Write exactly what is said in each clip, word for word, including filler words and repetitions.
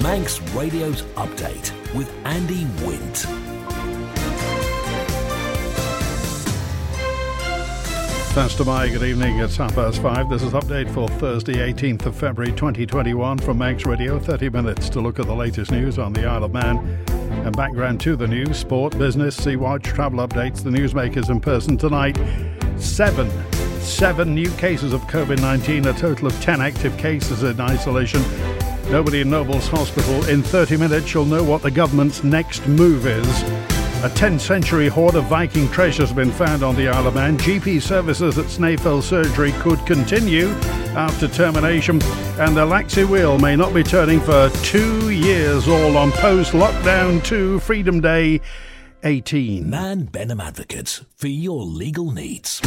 Manx Radio's Update with Andy Wint. Thanks to my good evening. It's half past five. This is Update for Thursday, eighteenth of February twenty twenty-one from Manx Radio. thirty minutes to look at the latest news on the Isle of Man and background to the news, sport, business, Sea Watch, travel updates, the newsmakers in person tonight. Seven, seven new cases of covid nineteen, a total of ten active cases in isolation. Nobody in Nobles Hospital. In thirty minutes, you'll know what the government's next move is. A tenth century hoard of Viking treasure has been found on the Isle of Man. G P services at Snaefell Surgery could continue after termination, and the Laxey Wheel may not be turning for two years, all on post-lockdown two Freedom Day eighteen. Man Benham Advocates, for your legal needs.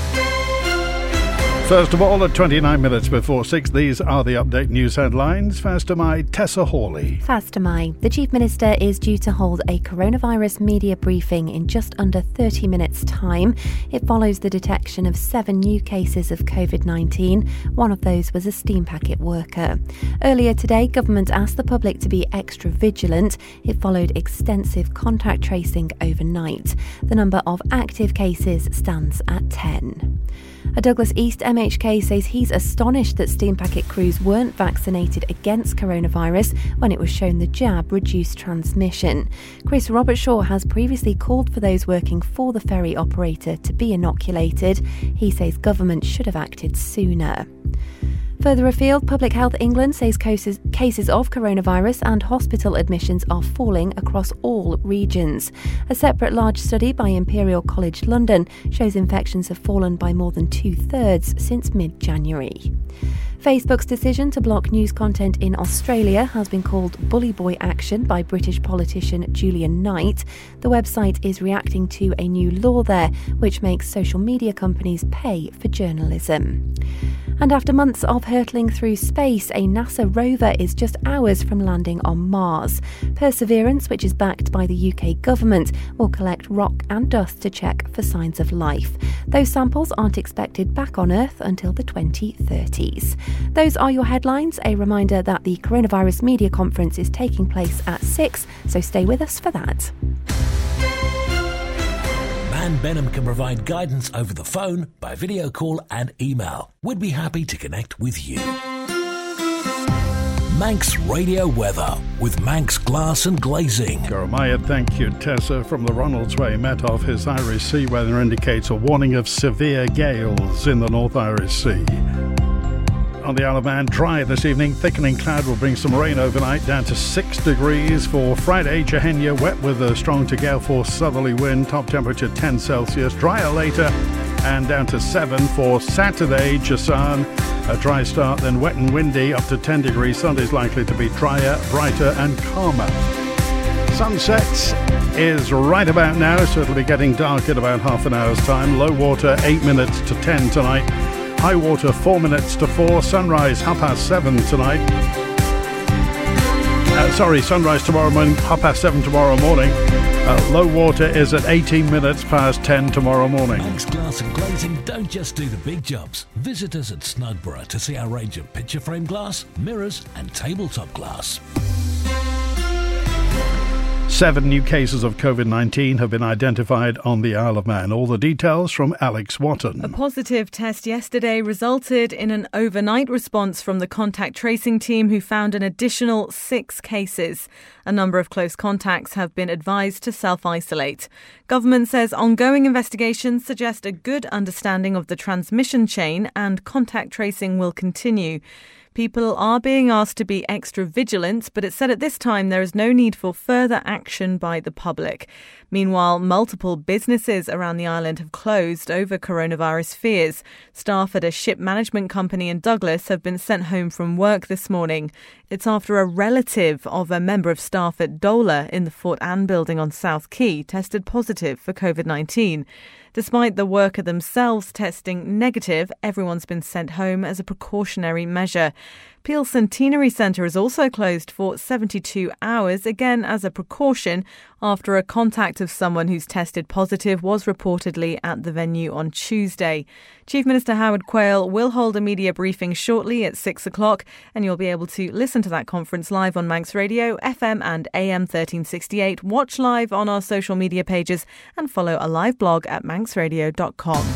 First of all, at twenty-nine minutes before six, these are the Update news headlines. First to my Tessa Hawley. Fast to my. The Chief Minister is due to hold a coronavirus media briefing in just under thirty minutes' time. It follows the detection of seven new cases of covid nineteen. One of those was a steam packet worker. Earlier today, government asked the public to be extra vigilant. It followed extensive contact tracing overnight. The number of active cases stands at ten. A Douglas East M H K says he's astonished that steam packet crews weren't vaccinated against coronavirus when it was shown the jab reduced transmission. Chris Robertshaw has previously called for those working for the ferry operator to be inoculated. He says government should have acted sooner. Further afield, Public Health England says cases, cases of coronavirus and hospital admissions are falling across all regions. A separate large study by Imperial College London shows infections have fallen by more than two-thirds since mid-January. Facebook's decision to block news content in Australia has been called bully boy action by British politician Julian Knight. The website is reacting to a new law there, which makes social media companies pay for journalism. And after months of hurtling through space, a NASA rover is just hours from landing on Mars. Perseverance, which is backed by the U K government, will collect rock and dust to check for signs of life. Those samples aren't expected back on Earth until the twenty thirties. Those are your headlines. A reminder that the Coronavirus Media Conference is taking place at six, so stay with us for that. Man Benham can provide guidance over the phone, by video call and email. We'd be happy to connect with you. Manx Radio Weather with Manx Glass and Glazing. Jeremiah, thank you. Tessa from the Ronaldsway Met Office. Irish sea weather indicates a warning of severe gales in the North Irish Sea. On the Isle of Man, dry this evening. Thickening cloud will bring some rain overnight, down to six degrees for Friday. Chehenya, wet with a strong to gale force southerly wind. Top temperature ten Celsius. Drier later and down to seven for Saturday. Jasan, a dry start, then wet and windy up to ten degrees. Sunday's likely to be drier, brighter and calmer. Sunset is right about now, so it'll be getting dark in about half an hour's time. Low water eight minutes to ten tonight. High water four minutes to four. Sunrise half past seven tonight. Uh, sorry, sunrise tomorrow morning, half past seven tomorrow morning. Uh, low water is at eighteen minutes past ten tomorrow morning. Manx Glass and Glazing don't just do the big jobs. Visit us at Snugborough to see our range of picture frame glass, mirrors and tabletop glass. Seven new cases of covid nineteen have been identified on the Isle of Man. All the details from Alex Watton. A positive test yesterday resulted in an overnight response from the contact tracing team, who found an additional six cases. A number of close contacts have been advised to self-isolate. Government says ongoing investigations suggest a good understanding of the transmission chain and contact tracing will continue. People are being asked to be extra vigilant, but it's said at this time there is no need for further action by the public. Meanwhile, multiple businesses around the island have closed over coronavirus fears. Staff at a ship management company in Douglas have been sent home from work this morning. It's after a relative of a member of staff at Dola in the Fort Anne building on South Quay tested positive for covid nineteen. Despite the worker themselves testing negative, everyone's been sent home as a precautionary measure. Peel Centenary Centre is also closed for seventy-two hours, again as a precaution after a contact of someone who's tested positive was reportedly at the venue on Tuesday. Chief Minister Howard Quayle will hold a media briefing shortly at six o'clock, and you'll be able to listen to that conference live on Manx Radio, F M and A M thirteen sixty-eight, watch live on our social media pages and follow a live blog at manx radio dot com.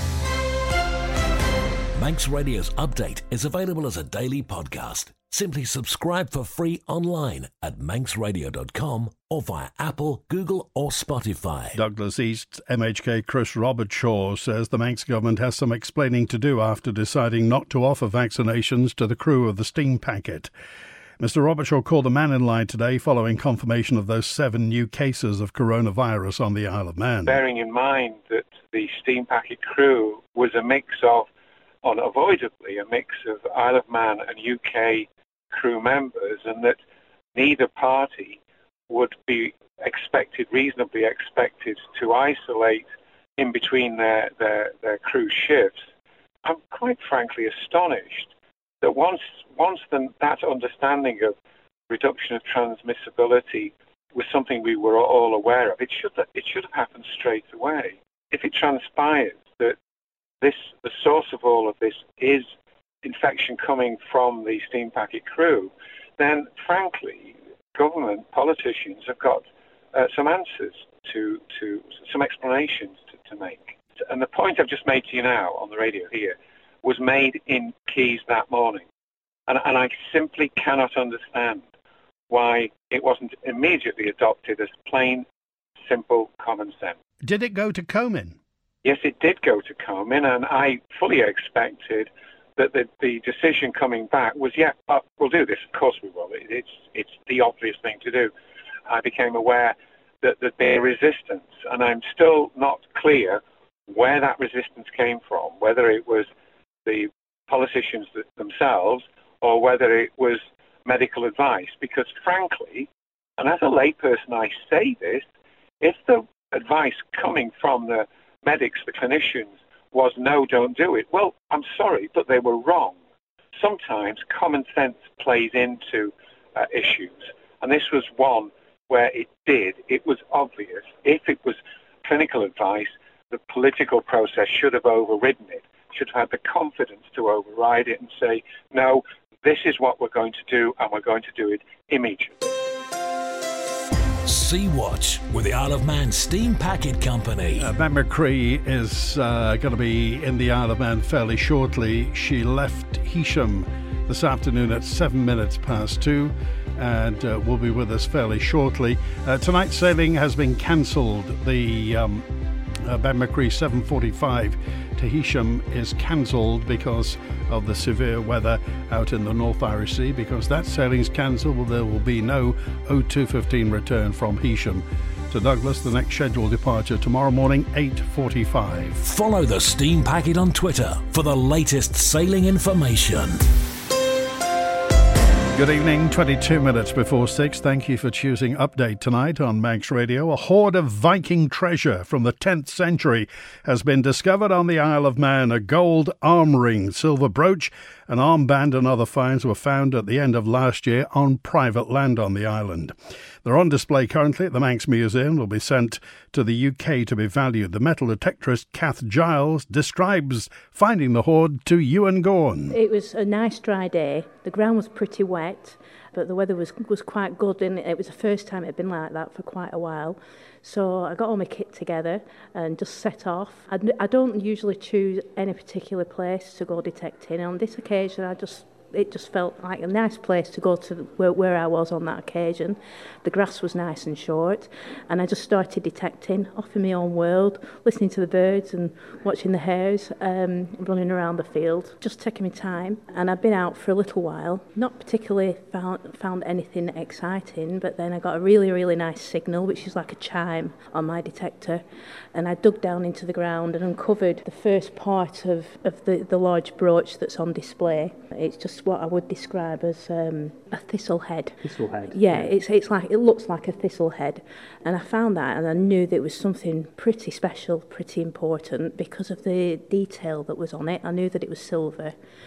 Manx Radio's update is available as a daily podcast. Simply subscribe for free online at manx radio dot com or via Apple, Google or Spotify. Douglas East's M H K Chris Robertshaw says the Manx government has some explaining to do after deciding not to offer vaccinations to the crew of the steam packet. Mister Robertshaw called the man in line today following confirmation of those seven new cases of coronavirus on the Isle of Man. Bearing in mind that the steam packet crew was a mix of, unavoidably, a mix of Isle of Man and U K crew members, and that neither party would be expected, reasonably expected, to isolate in between their, their, their crew shifts, I'm quite frankly astonished that once once the, that understanding of reduction of transmissibility was something we were all aware of, it should it should have happened straight away. If it transpires that this the source of all of this is infection coming from the steam packet crew, then frankly, government politicians have got uh, some answers to to some explanations to, to make. And the point I've just made to you now on the radio here was made in Keys that morning. And, and I simply cannot understand why it wasn't immediately adopted as plain, simple common sense. Did it go to Comyn? Yes, it did go to Comyn, and I fully expected that the, the decision coming back was, yeah, uh, we'll do this. Of course we will. It, it's, it's the obvious thing to do. I became aware that there'd be a resistance, and I'm still not clear where that resistance came from, whether it was the politicians themselves or whether it was medical advice. Because frankly, and as a layperson I say this, if the advice coming from the medics, the clinicians, was no, don't do it, well, I'm sorry, but they were wrong. Sometimes common sense plays into uh, issues, and this was one where it did. It was obvious. If it was clinical advice, the political process should have overridden it, should have had the confidence to override it and say, no, this is what we're going to do, and we're going to do it immediately. Sea Watch with the Isle of Man Steam Packet Company. Uh, Ben McCree is uh, going to be in the Isle of Man fairly shortly. She left Heysham this afternoon at seven minutes past two and uh, will be with us fairly shortly. Uh, tonight's sailing has been cancelled. The um, uh, Ben McCree seven forty-five to Heysham is cancelled because of the severe weather out in the North Irish Sea. Because that sailing's cancelled, well, there will be no oh two fifteen return from Heysham to Douglas. The next scheduled departure tomorrow morning, eight forty-five. Follow the Steam Packet on Twitter for the latest sailing information. Good evening, twenty-two minutes before six. Thank you for choosing Update tonight on Manx Radio. A hoard of Viking treasure from the tenth century has been discovered on the Isle of Man. A gold arm ring, silver brooch, an armband and other finds were found at the end of last year on private land on the island. They're on display currently at the Manx Museum. Will be sent to the U K to be valued. The metal detectorist Kath Giles describes finding the hoard to Ewan Gorn. It was a nice dry day. The ground was pretty wet, but the weather was was quite good, and it was the first time it had been like that for quite a while. So I got all my kit together and just set off. I, I don't usually choose any particular place to go detecting. On this occasion, I just it just felt like a nice place to go to where, where I was on that occasion. The grass was nice and short, and I just started detecting off in my own world, listening to the birds and watching the hares um, running around the field, just taking my time. And I'd been out for a little while, not particularly found, found anything exciting, but then I got a really, really nice signal, which is like a chime on my detector, and I dug down into the ground and uncovered the first part of, of the, the large brooch that's on display. It's just what I would describe as um, a thistle head. Thistle head. Yeah, it's it's like it looks like a thistle head, and I found that, and I knew that it was something pretty special, pretty important because of the detail that was on it. I knew that it was silver,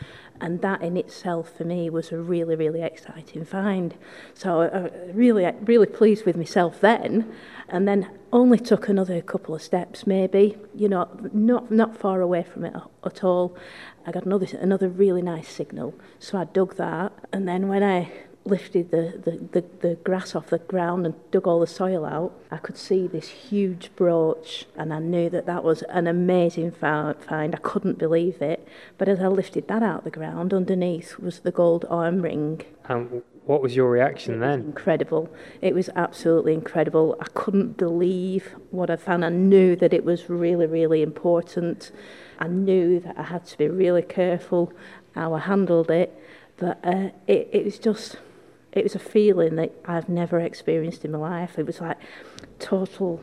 And that in itself for me was a really, really exciting find. So I was really, really pleased with myself then, and then only took another couple of steps maybe, you know, not not far away from it at all. I got another another really nice signal, so I dug that, and then when I lifted the, the, the, the grass off the ground and dug all the soil out, I could see this huge brooch, and I knew that that was an amazing find. I couldn't believe it. But as I lifted that out of the ground, underneath was the gold arm ring. Um, what was your reaction then? Incredible. It was absolutely incredible. I couldn't believe what I found. I knew that it was really, really important. I knew that I had to be really careful how I handled it. But uh, it, it was just... It was a feeling that I've never experienced in my life. It was like total,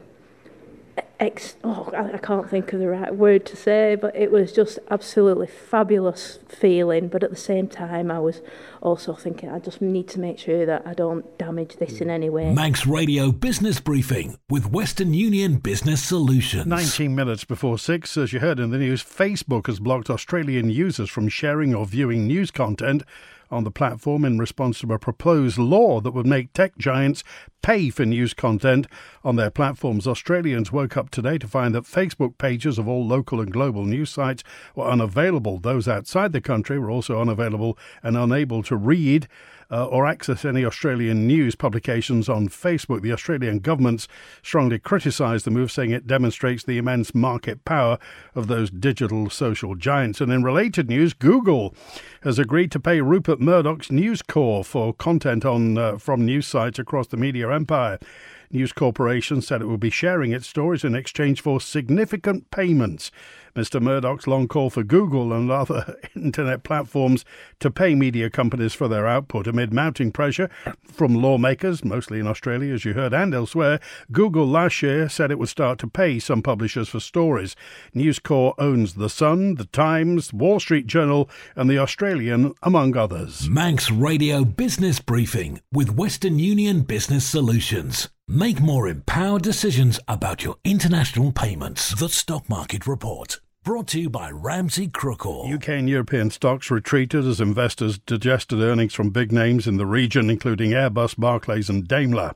ex- oh, I, I can't think of the right word to say, but it was just absolutely fabulous feeling. But at the same time, I was also thinking, I just need to make sure that I don't damage this in any way. Manx Radio Business Briefing with Western Union Business Solutions. nineteen minutes before six, as you heard in the news, Facebook has blocked Australian users from sharing or viewing news content on the platform in response to a proposed law that would make tech giants pay for news content on their platforms. Australians woke up today to find that Facebook pages of all local and global news sites were unavailable. Those outside the country were also unavailable and unable to read Uh, or access any Australian news publications on Facebook. The Australian government's strongly criticised the move, saying it demonstrates the immense market power of those digital social giants. And in related news, Google has agreed to pay Rupert Murdoch's News Corp for content on uh, from news sites across the media empire. News Corporation said it will be sharing its stories in exchange for significant payments. Mister Murdoch's long call for Google and other internet platforms to pay media companies for their output amid mounting pressure from lawmakers, mostly in Australia, as you heard, and elsewhere. Google last year said it would start to pay some publishers for stories. News Corp owns The Sun, The Times, Wall Street Journal and The Australian, among others. Manx Radio Business Briefing with Western Union Business Solutions. Make more empowered decisions about your international payments. The Stock Market Report. Brought to you by Ramsey Crookall. U K and European stocks retreated as investors digested earnings from big names in the region, including Airbus, Barclays and Daimler.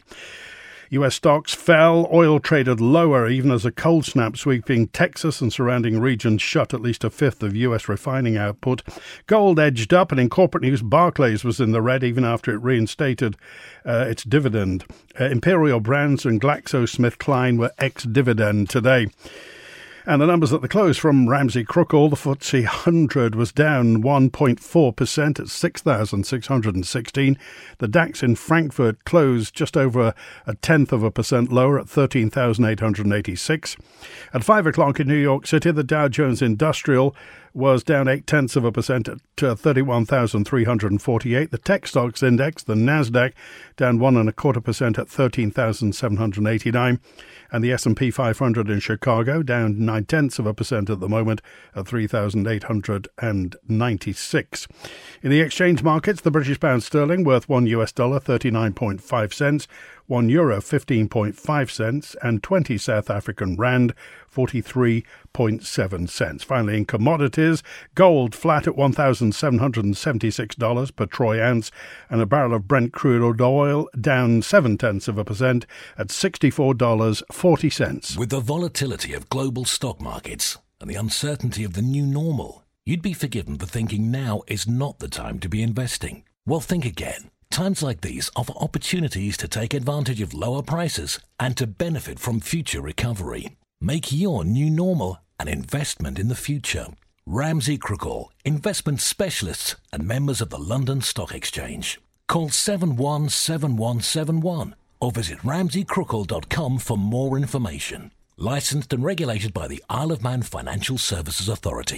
U S stocks fell, oil traded lower, even as a cold snap sweeping Texas and surrounding regions shut at least a fifth of U S refining output. Gold edged up, and in corporate news, Barclays was in the red even after it reinstated uh, its dividend. Uh, Imperial Brands and GlaxoSmithKline were ex-dividend today. And the numbers at the close from Ramsey Crookall, the F T S E one hundred was down one point four percent at six thousand six hundred sixteen. The DAX in Frankfurt closed just over a tenth of a percent lower at thirteen thousand eight hundred eighty-six. At five o'clock in New York City, the Dow Jones Industrial was down eight tenths of a percent at uh, thirty-one thousand three hundred forty-eight. The tech stocks index, the Nasdaq, down one and a quarter percent at thirteen thousand seven hundred eighty-nine. And the S and P five hundred in Chicago down nine tenths of a percent at the moment at three thousand eight hundred ninety-six. In the exchange markets, the British pound sterling worth one U S dollar thirty-nine point five cents, one euro fifteen point five cents, and twenty South African rand forty-three point seven cents. Finally, in commodities, gold flat at one thousand seven hundred seventy-six dollars per troy ounce, and a barrel of Brent crude oil down seven tenths of a percent at sixty-four dollars and forty cents. With the volatility of global stock markets and the uncertainty of the new normal, you'd be forgiven for thinking now is not the time to be investing. Well, think again. Times like these offer opportunities to take advantage of lower prices and to benefit from future recovery. Make your new normal an investment in the future. Ramsey Crookall, investment specialists and members of the London Stock Exchange. Call seven one seven one seven one or visit ramsey crookall dot com for more information. Licensed and regulated by the Isle of Man Financial Services Authority.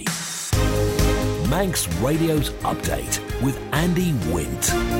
Manx Radio's Update with Andy Wint.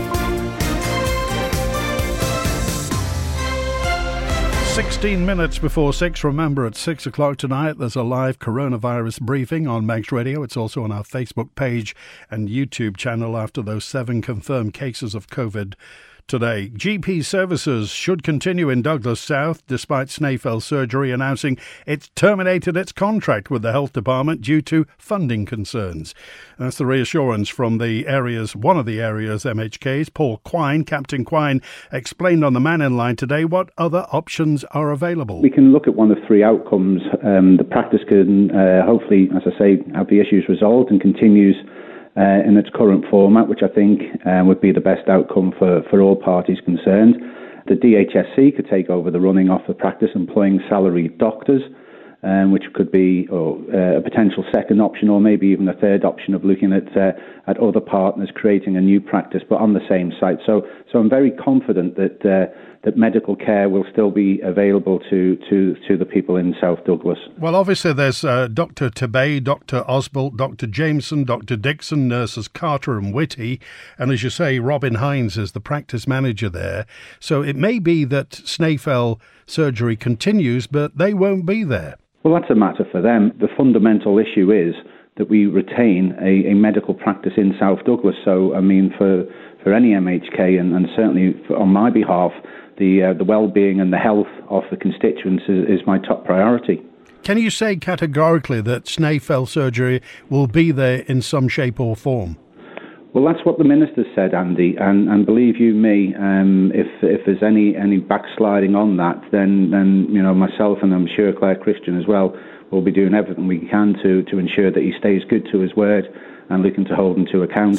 sixteen minutes before six. Remember, at six o'clock tonight, there's a live coronavirus briefing on Manx Radio. It's also on our Facebook page and YouTube channel after those seven confirmed cases of COVID today. G P services should continue in Douglas South despite Snaefell Surgery announcing it's terminated its contract with the Health Department due to funding concerns. That's the reassurance from the areas, one of the area's M H Ks. Paul Quine, Captain Quine, explained on the Man in Line today what other options are available. We can look at one of three outcomes. Um, the practice can uh, hopefully, as I say, have the issues resolved and continues uh, in its current format, which I think uh, would be the best outcome for, for all parties concerned. The D H S C could take over the running of the practice, employing salaried doctors, Um, which could be or, uh, a potential second option, or maybe even a third option of looking at uh, at other partners creating a new practice, but on the same site. So, so I'm very confident that uh, that medical care will still be available to to to the people in South Douglas. Well, obviously there's uh, Doctor Tabay, Doctor Osbolt, Doctor Jameson, Doctor Dixon, nurses Carter and Whitty, and as you say, Robin Hines is the practice manager there. So it may be that Snaefell Surgery continues, but they won't be there. Well, that's a matter for them. The fundamental issue is that we retain a, a medical practice in South Douglas. So, I mean, for, for any M H K, and, and certainly for, on my behalf, the uh, the well-being and the health of the constituents is, is my top priority. Can you say categorically that Snaefell Surgery will be there in some shape or form? Well, that's what the minister said, Andy, and, and believe you me, um, if if there's any, any backsliding on that, then, then you know myself and I'm sure Claire Christian as well will be doing everything we can to, to ensure that he stays good to his word and looking to hold him to account.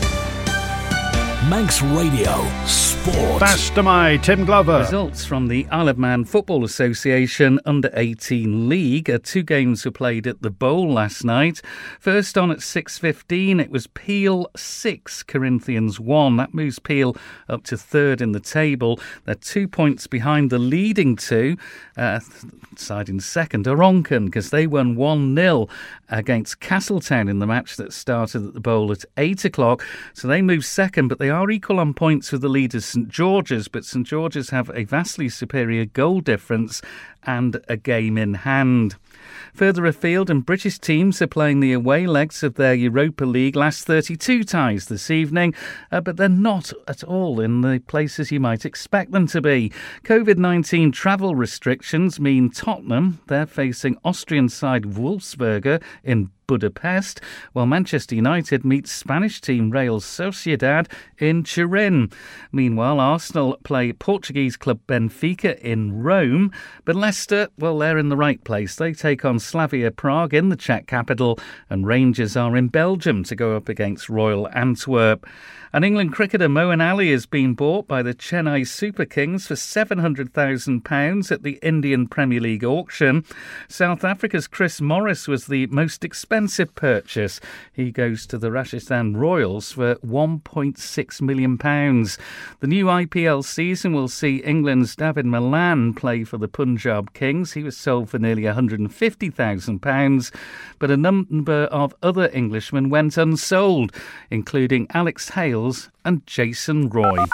Manx Radio Sport. Fast to my Tim Glover. Results from the Isle of Man Football Association under eighteen League. Uh, two games were played at the Bowl last night. First on at six fifteen, it was Peel six, Corinthians one. That moves Peel up to third in the table. They're two points behind the leading two. Uh, side in second are Onchan, because they won one nil against Castletown in the match that started at the Bowl at eight o'clock. So they move second, but they are equal on points with the leaders St George's, but St George's have a vastly superior goal difference and a game in hand. Further afield, and British teams are playing the away legs of their Europa League last thirty-two ties this evening, uh, but they're not at all in the places you might expect them to be. covid nineteen travel restrictions mean Tottenham, they're facing Austrian side Wolfsberger in Budapest, while Manchester United meets Spanish team Real Sociedad in Turin. Meanwhile, Arsenal play Portuguese club Benfica in Rome, but Leicester, well, they're in the right place. They take on Slavia Prague in the Czech capital, and Rangers are in Belgium to go up against Royal Antwerp. And England cricketer Moeen Ali has been bought by the Chennai Super Kings for seven hundred thousand pounds at the Indian Premier League auction. South Africa's Chris Morris was the most expensive purchase. He goes to the Rajasthan Royals for one point six million pounds. The new I P L season will see England's David Milan play for the Punjab Kings. He was sold for nearly one hundred fifty thousand pounds, but a number of other Englishmen went unsold, including Alex Hales and Jason Roy.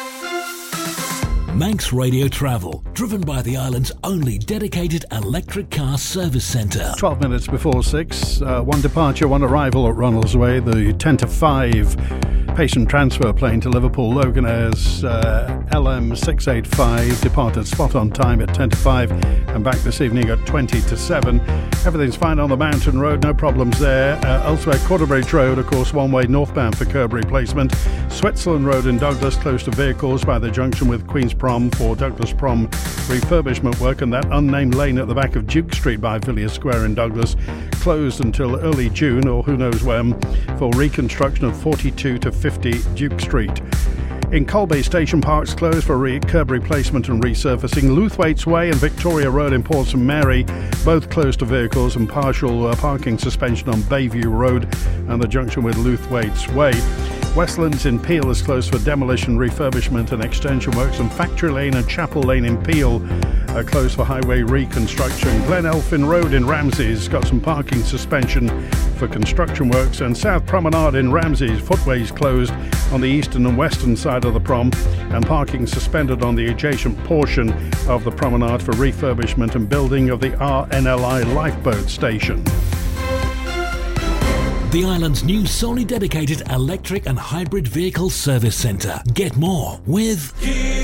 Manx Radio Travel, driven by the island's only dedicated electric car service centre. twelve minutes before six, uh, one departure, one arrival at Ronaldsway, the ten to five patient transfer plane to Liverpool Logan Air's uh, L M six eighty-five departed spot on time at ten to five and back this evening at twenty to seven. Everything's fine on the Mountain Road, no problems there. Uh, elsewhere, Quarterbridge Road, of course, one way northbound for curb replacement. Switzerland Road in Douglas, close to vehicles by the junction with Queen's Prom for Douglas Prom refurbishment work, and that unnamed lane at the back of Duke Street by Villiers Square in Douglas closed until early June, or who knows when, for reconstruction of forty-two to fifty Duke Street. In Colby, Station Park's closed for re- curb replacement and resurfacing. Luthwaite's Way and Victoria Road in Port St Mary, both closed to vehicles, and partial uh, parking suspension on Bayview Road and the junction with Luthwaite's Way. Westlands in Peel is closed for demolition, refurbishment and extension works, and Factory Lane and Chapel Lane in Peel are closed for highway reconstruction. Glen Elfin Road in Ramsey's got some parking suspension for construction works, and South Promenade in Ramsey's footways closed on the eastern and western side of the prom, and parking suspended on the adjacent portion of the promenade for refurbishment and building of the R N L I lifeboat station. the island's new solely dedicated electric and hybrid vehicle service centre. Get more with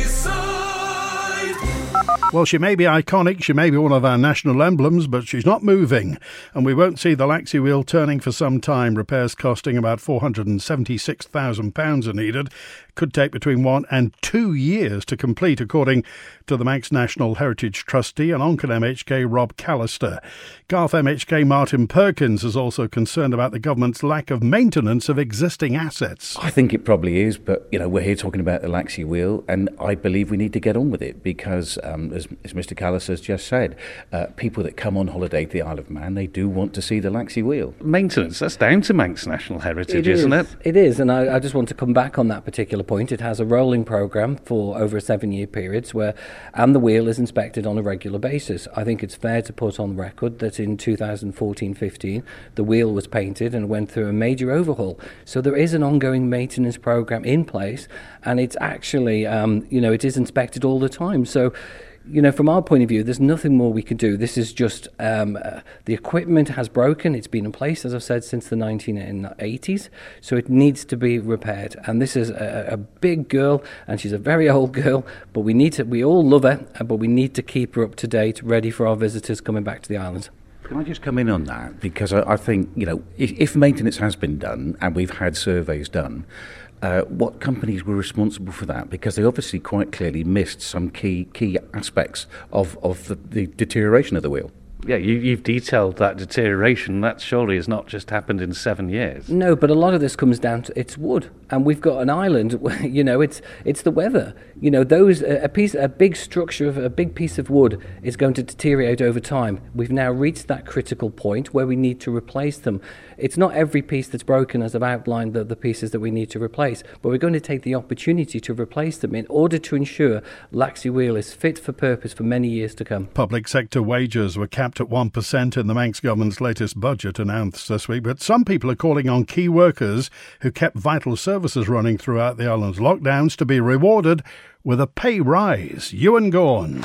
Well, she may be iconic, she may be one of our national emblems, but she's not moving. And we won't see the Laxey wheel turning for some time. Repairs costing about four hundred seventy-six thousand pounds are needed. Could take between one and two years to complete, according to the Manx National Heritage Trustee and Onken M H K Rob Callister. Garth M H K Martin Perkins is also concerned about the government's lack of maintenance of existing assets. I think it probably is, but you know we're here talking about the Laxey wheel, and I believe we need to get on with it because, um, as, as Mister Callister has just said, uh, people that come on holiday to the Isle of Man, they do want to see the Laxey wheel. Maintenance, that's down to Manx National Heritage, it isn't is. it? It is, and I, I just want to come back on that particular point. It has a rolling programme for over a seven-year period where and the wheel is inspected on a regular basis. I think it's fair to put on record that in two thousand fourteen fifteen the wheel was painted and went through a major overhaul. So there is an ongoing maintenance programme in place, and it's actually, um, you know, it is inspected all the time. So, you know, from our point of view, there's nothing more we could do. This is just, um, uh, the equipment has broken. It's been in place, as I've said, since the nineteen eighties. So it needs to be repaired. And this is a, a big girl, and she's a very old girl, but we need to, we all love her, but we need to keep her up to date, ready for our visitors coming back to the island. Can I just come in on that? Because I, I think, you know, if, if maintenance has been done, and we've had surveys done, Uh, what companies were responsible for that? Because they obviously quite clearly missed some key key aspects of, of the, the deterioration of the wheel. Yeah, you, you've detailed that deterioration. That surely has not just happened in seven years. No, but a lot of this comes down to it's wood, and we've got an island where, you know, it's it's the weather. You know, those a piece, a big structure of a big piece of wood is going to deteriorate over time. We've now reached that critical point where we need to replace them. It's not every piece that's broken, as I've outlined the, the pieces that we need to replace, but we're going to take the opportunity to replace them in order to ensure Laxey Wheel is fit for purpose for many years to come. Public sector wages were capped at one percent in the Manx government's latest budget announced this week, but some people are calling on key workers who kept vital services running throughout the island's lockdowns to be rewarded with a pay rise. Ewan Gorn.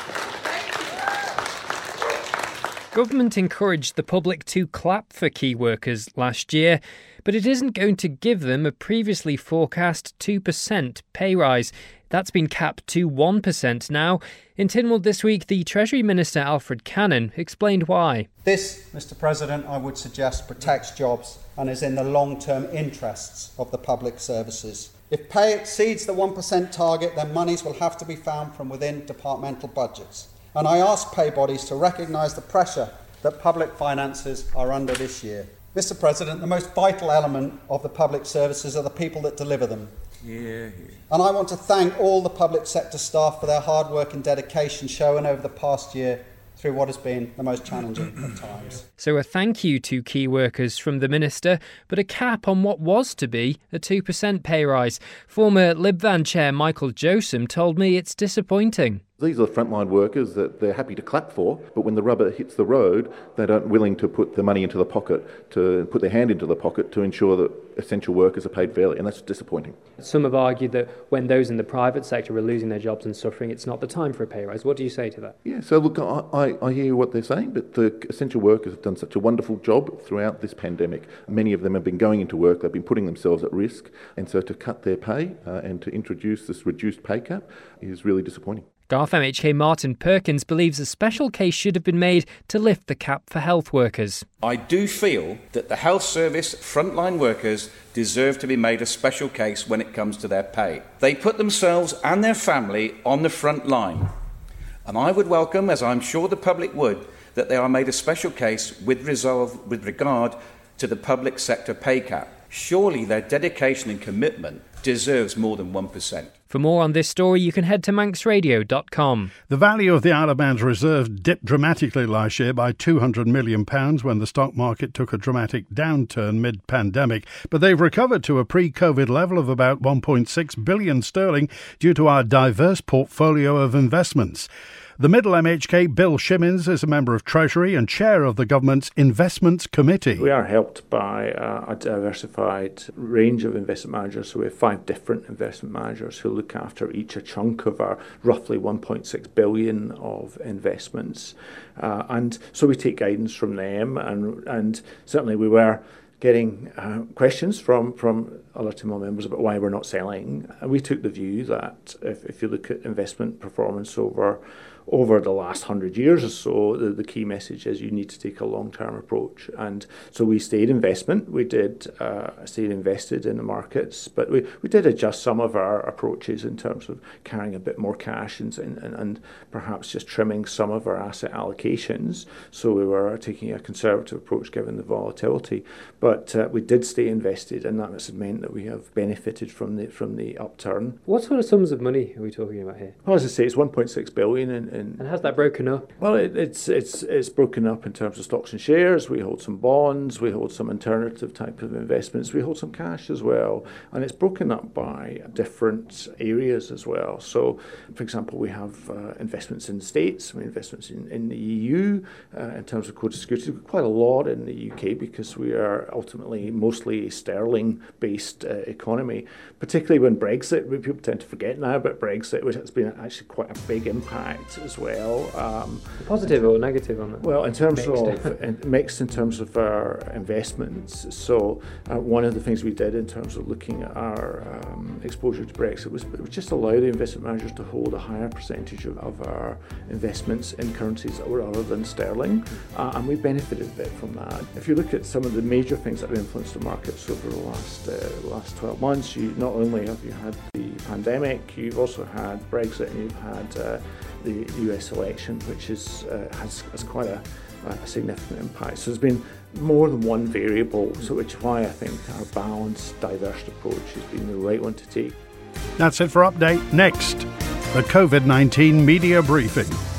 Government encouraged the public to clap for key workers last year, but it isn't going to give them a previously forecast two percent pay rise. That's been capped to one percent now. In Tynwald this week, the Treasury Minister Alfred Cannon explained why. This, Mr President, I would suggest protects jobs and is in the long-term interests of the public services. If pay exceeds the one percent target, then monies will have to be found from within departmental budgets. And I ask pay bodies to recognise the pressure that public finances are under this year. Mr President, the most vital element of the public services are the people that deliver them. Yeah, yeah. And I want to thank all the public sector staff for their hard work and dedication shown over the past year through what has been the most challenging of times. So a thank you to key workers from the Minister, but a cap on what was to be a two percent pay rise. Former Libvan Chair Michael Josem told me it's disappointing. These are the frontline workers that they're happy to clap for, but when the rubber hits the road, they aren't willing to put the money into the pocket, to put their hand into the pocket to ensure that essential workers are paid fairly, and that's disappointing. Some have argued that when those in the private sector are losing their jobs and suffering, it's not the time for a pay rise. What do you say to that? Yeah, so look, I, I hear what they're saying, but the essential workers have done such a wonderful job throughout this pandemic. Many of them have been going into work, they've been putting themselves at risk, and so to cut their pay uh, and to introduce this reduced pay cap is really disappointing. Garth M H K Martin Perkins believes a special case should have been made to lift the cap for health workers. I do feel that the health service frontline workers deserve to be made a special case when it comes to their pay. They put themselves and their family on the front line. And I would welcome, as I'm sure the public would, that they are made a special case with, resolve, with regard to the public sector pay cap. Surely their dedication and commitment deserves more than one percent. For more on this story, you can head to manx radio dot com. The value of the Isle of Man's reserve dipped dramatically last year by two hundred million pounds when the stock market took a dramatic downturn mid-pandemic. But they've recovered to a pre-COVID level of about one point six billion sterling due to our diverse portfolio of investments. The Middle M H K, Bill Shimmins, is a member of Treasury and chair of the government's Investments Committee. We are helped by uh, a diversified range of investment managers. So we have five different investment managers who look after each a chunk of our roughly one point six billion of investments. Uh, and so we take guidance from them, and, and certainly we were getting uh, questions from, from other Timor members about why we're not selling. And we took the view that if, if you look at investment performance over over the last hundred years or so, the, the key message is you need to take a long-term approach. And so we stayed investment. We did uh, stayed invested in the markets, but we, we did adjust some of our approaches in terms of carrying a bit more cash and, and, and perhaps just trimming some of our asset allocations. So we were taking a conservative approach given the volatility. But uh, we did stay invested, and that has meant that we have benefited from the from the upturn. What sort of sums of money are we talking about here? Well, as I say, it's one point six billion in, in And how's that broken up? Well, it, it's it's it's broken up in terms of stocks and shares. We hold some bonds, we hold some alternative type of investments, we hold some cash as well, and it's broken up by different areas as well. So, for example, we have uh, investments in the States, we have investments in, in the E U uh, in terms of code security. Quite a lot in the U K because we are ultimately mostly a sterling-based uh, economy, particularly when Brexit. People tend to forget now about Brexit, which has been actually quite a big impact as well. Um, Positive or negative on that? Well, in terms mixed. of in, mixed in terms of our investments. So uh, one of the things we did in terms of looking at our um, exposure to Brexit was, was just allow the investment managers to hold a higher percentage of, of our investments in currencies that were other than sterling, uh, and we benefited a bit from that. If you look at some of the major things that have influenced the markets over the last uh, last twelve months, you not only have you had the pandemic, you've also had Brexit, and you've had uh, the U S election, which is uh, has, has quite a, a significant impact. So there's been more than one variable, so which is why I think our balanced, diverse approach has been the right one to take. That's it for Update. Next, the COVID nineteen media briefing.